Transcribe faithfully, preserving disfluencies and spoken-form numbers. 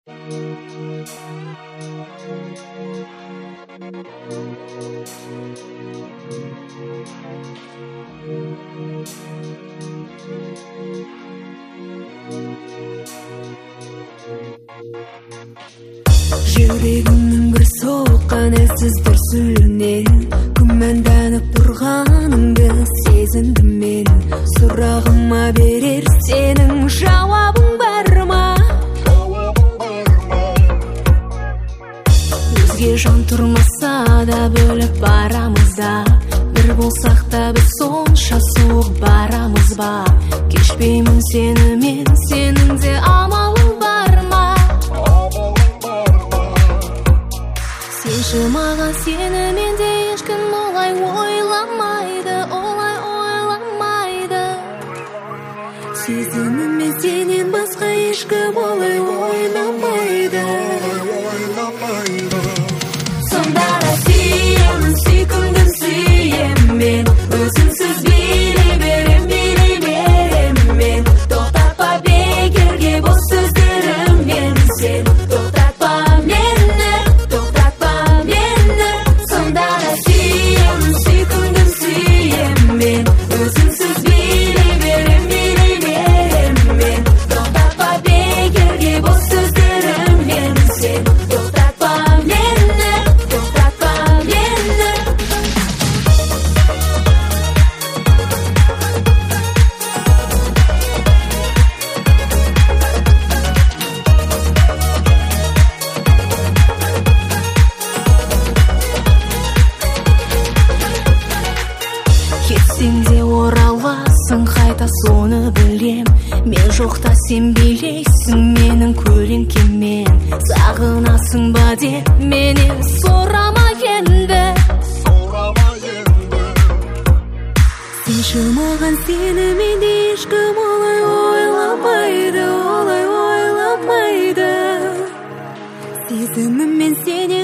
Жүрегімнің бір соққан әлсіз дүрсілінен күмәнданып тұрғаныңды сезіндім мен. Сұрағыма берер сенің жауабың бар ма? Өзге жан тұрмаса да бөліп барамыз да, бір болсақ та біз сонша суық барамыз ба? Кешпеймін сені мен, сенің де амалың бар ма? Сенші маған сені менде ешкім олай ойламайды, олай ойламайды. Сезімімен сенен басқа ешкім олай ойламайды. Сонда да сүйемін, сүйкімдім сүйемін мен, өзіңсіз билей берем, билей берем мен. Тоқтатпа бекерге бос сөздеріммен сен, тоқтатпа мені, тоқтатпа мені. Сонда да сүйемін, сүйкімдім сүйемін мен, өзіңсіз билей берем, билей берем мен. Тоқтатпа бекерге бос сөздеріммен сен, тоқтатпа мені, тоқтатпа мені. Кетсең де ораласың қайта, соны білем. Мен жоқта сен билейсің менің көлеңкеммен. Сағынасың ба деп менен сұрама енді. Сенші маған сені менде ешкім олай ойламайды, олай ойламайды. Сезіміммен сенен